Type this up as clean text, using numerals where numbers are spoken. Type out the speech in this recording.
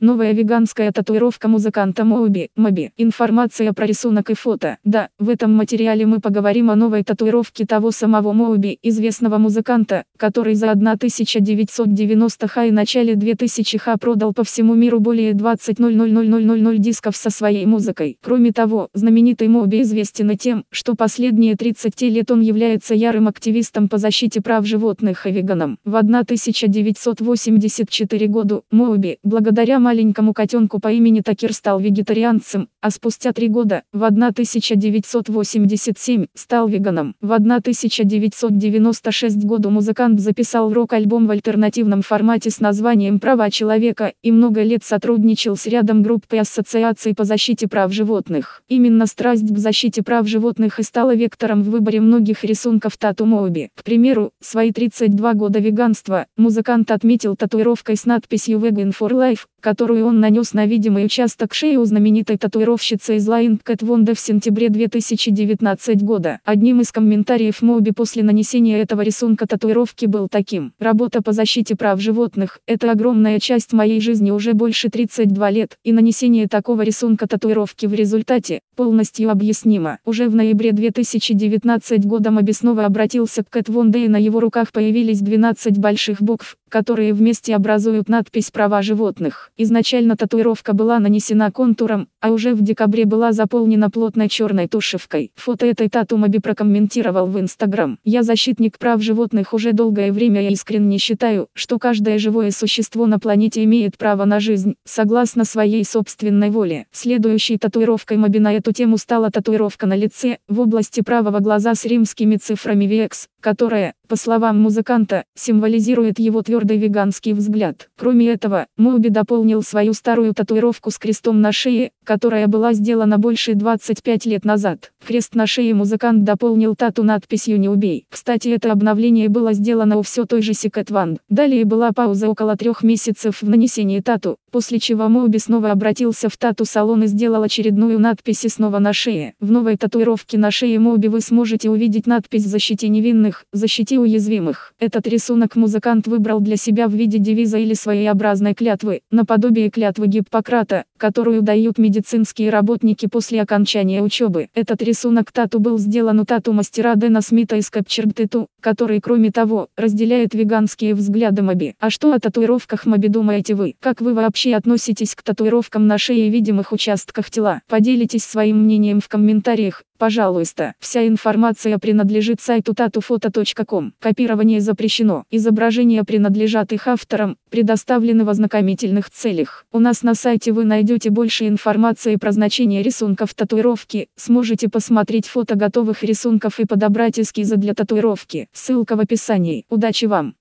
Новая веганская татуировка музыканта Моби. Информация про рисунок и фото. Да, в этом материале мы поговорим о новой татуировке того самого Моби, известного музыканта, который за 1990-х и начале 2000-х продал по всему миру более 20 000 дисков со своей музыкой. Кроме того, знаменитый Моби известен и тем, что последние 30 лет он является ярым активистом по защите прав животных и веганом. В 1984 году Моби, благодаря маленькому котенку по имени Такир, стал вегетарианцем, а спустя 3 года, в 1987, стал веганом. В 1996 году музыкант записал рок-альбом в альтернативном формате с названием «Права человека» и много лет сотрудничал с рядом групп и ассоциаций по защите прав животных. Именно страсть к защите прав животных и стала вектором в выборе многих рисунков тату Моби. К примеру, свои 32 года веганства, музыкант отметил татуировкой с надписью «Vegan for Life», которую он нанес на видимый участок шеи у знаменитой татуировщицы из Лайн Кэт Вонде в сентябре 2019 года. Одним из комментариев Моби после нанесения этого рисунка татуировки был таким: «Работа по защите прав животных – это огромная часть моей жизни уже больше 32 лет, и нанесение такого рисунка татуировки в результате полностью объяснимо». Уже в ноябре 2019 года Моби снова обратился к Кэт Вонде, и на его руках появились 12 больших букв, которые вместе образуют надпись «Права животных». Изначально татуировка была нанесена контуром, а уже в декабре была заполнена плотной черной тушевкой. Фото этой тату Моби прокомментировал в Instagram: «Я защитник прав животных уже долгое время и искренне считаю, что каждое живое существо на планете имеет право на жизнь, согласно своей собственной воле». Следующей татуировкой Моби на эту тему стала татуировка на лице, в области правого глаза с римскими цифрами VX, которая, по словам музыканта, символизирует его твердый веганский взгляд. Кроме этого, Моби дополнил свою старую татуировку с крестом на шее, которая была сделана больше 25 лет назад. Крест на шее музыкант дополнил тату надписью «Не убей». Кстати, это обновление было сделано у все той же Кэт Вонде. Далее была пауза около 3 месяцев в нанесении тату, после чего Моби снова обратился в тату-салон и сделал очередную надпись и снова на шее. В новой татуировке на шее Моби вы сможете увидеть надпись «Защити невинных, защити уязвимых». Этот рисунок музыкант выбрал для себя в виде девиза или своеобразной клятвы, наподобие клятвы Гиппократа, которую дают медицинские работники после окончания учебы. Этот рисунок тату был сделан у тату-мастера Дэна Смита из Captured Tattoo, который, кроме того, разделяет веганские взгляды Моби. А что о татуировках Моби думаете вы? Как вы вообще относитесь к татуировкам на шее и видимых участках тела? Поделитесь своим мнением в комментариях, пожалуйста. Вся информация принадлежит сайту tatufoto.com. Копирование запрещено. Изображения принадлежат их авторам, предоставлены в ознакомительных целях. У нас на сайте вы найдете больше информации про значение рисунков татуировки, сможете посмотреть фото готовых рисунков и подобрать эскизы для татуировки. Ссылка в описании. Удачи вам!